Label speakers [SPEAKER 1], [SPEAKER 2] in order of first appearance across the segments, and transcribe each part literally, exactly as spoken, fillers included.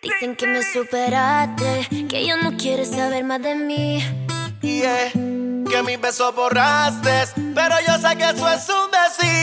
[SPEAKER 1] Dicen que me superaste, que ya no quieres saber más de mí.
[SPEAKER 2] Yeah, que mis besos borraste, pero yo sé que eso es un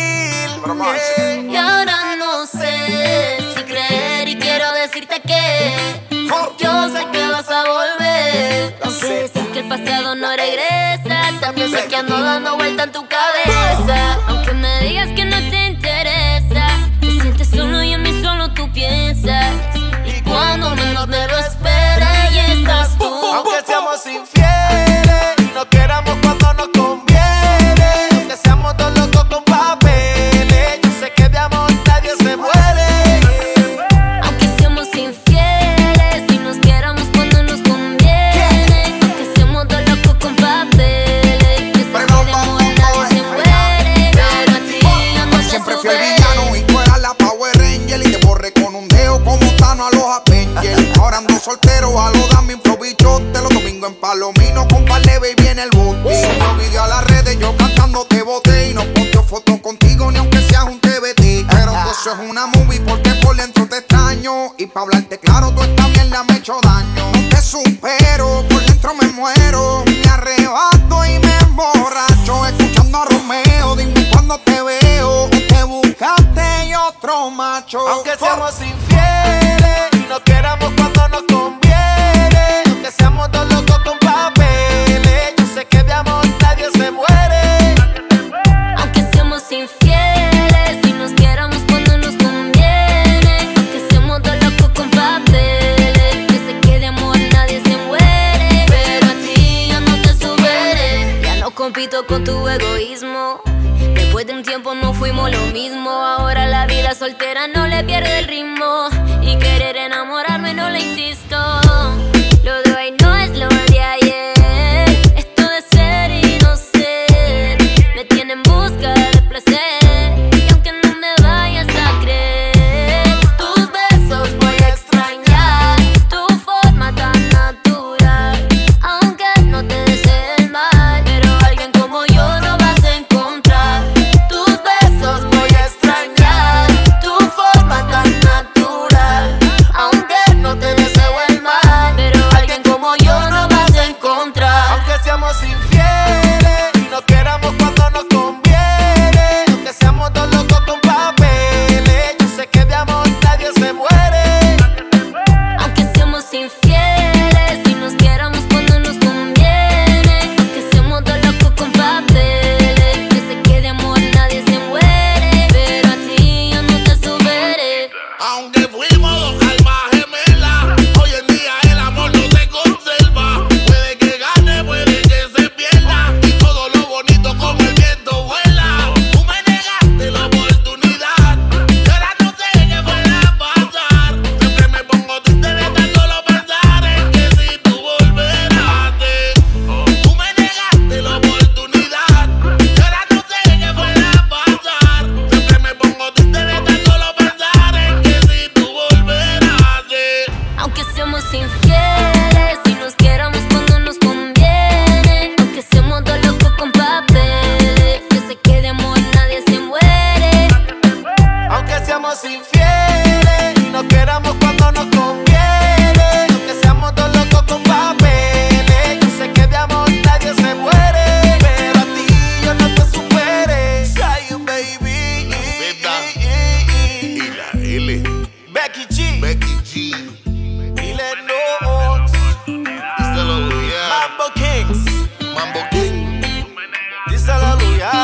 [SPEAKER 2] decir.
[SPEAKER 1] Y ahora no sé si creer y quiero decirte que yo sé que vas a volver. No sé decir que el pasado no regresa. También sé que ando dando vuelta en tu cabeza. Aunque me digas que no te interesa, te sientes solo y en mí solo tú piensas. Y cuando menos me lo esperes, y estás tú.
[SPEAKER 2] Aunque seamos infieles y no queramos cuando nos conviene, aunque seamos dos locos con papeles, yo sé que de amor nadie se muere.
[SPEAKER 1] Aunque seamos infieles y nos queramos cuando nos conviene, aunque seamos dos locos con papeles, yo sé que de amor nadie se muere. Pero a ti yo no te
[SPEAKER 3] siempre fui el
[SPEAKER 1] superé.
[SPEAKER 3] villano y tú eras la Power Ranger, y te borré con un dedo como Thanos a los Avengers. Ahora ando soltero, a lo dame improvisote. Los domingos en Palomino con par de baby en el bote. Yo video a las redes, yo cantando te boté. Y no posteo fotos contigo ni aunque seas un T V T. Pero eso es una movie porque por dentro te extraño. Y pa' hablarte claro, tú esta mierda me he hecho daño. No te supero, por dentro me muero. Me arrebato y me emborracho escuchando a Romeo. Dime cuando te veo, te buscaste y otro macho.
[SPEAKER 2] Aunque seamos infieles y no queramos cuando nos conviene, aunque seamos dos locos con papeles, yo sé que de amor nadie se muere.
[SPEAKER 1] Aunque seamos infieles y nos queramos cuando nos conviene, aunque seamos dos locos con papeles, yo sé que de amor nadie se muere. Pero a ti yo no te superé. Ya no compito con tu egoísmo. Después de un tiempo no fuimos lo mismo. Ahora la vida soltera no le pierde el ritmo, y querer enamorarme no le insisto. Lo de hoy no es lo de ayer. Esto de ser y no ser me tiene en busca de placer. Y aunque no me vayas a creer, tus besos voy a extrañar, tu forma tan natural. Aunque no te desee el mal, pero alguien como yo no vas a encontrar. Tus besos voy a extrañar, tu forma tan natural. Aunque no te deseo el mal, pero alguien como yo no vas a encontrar.
[SPEAKER 2] Aunque seamos infieles y no queramos cuando nos conviene, aunque seamos dos locos con papeles, yo sé que de amor nadie se muere.
[SPEAKER 1] Aunque seamos infieles y nos queramos cuando nos conviene, aunque seamos dos locos con papeles, yo sé que de amor nadie se muere. Pero a ti yo no te superé.
[SPEAKER 4] Aunque fuimos dos almas gemelas, hoy en día el amor no se conserva. Puede que gane, puede que se pierda, y todo lo bonito como el viento vuela. Tú me negaste la oportunidad, y ahora no sé qué pueda pasar. Siempre me pongo triste de tan solo pensar en que si tú volverás. Tú me negaste la oportunidad, y ahora no sé qué pueda pasar. Siempre me pongo triste de tan solo pensar en que si tú volverás.
[SPEAKER 1] Aunque seamos infieles y nos queramos cuando nos conviene, aunque seamos dos locos con papeles, yo sé que de amor nadie se muere.
[SPEAKER 2] Aunque seamos infieles y no queramos cuando nos conviene, aunque seamos dos locos con papeles, yo sé que de amor nadie se muere. Pero a ti yo no te superé. Say baby.
[SPEAKER 4] Y la L,
[SPEAKER 2] Becky G.
[SPEAKER 4] Becky G,
[SPEAKER 2] Dile no.
[SPEAKER 4] díselo Luya,
[SPEAKER 2] Mambo Kings.
[SPEAKER 4] Mambo King.
[SPEAKER 2] Díselo Luya.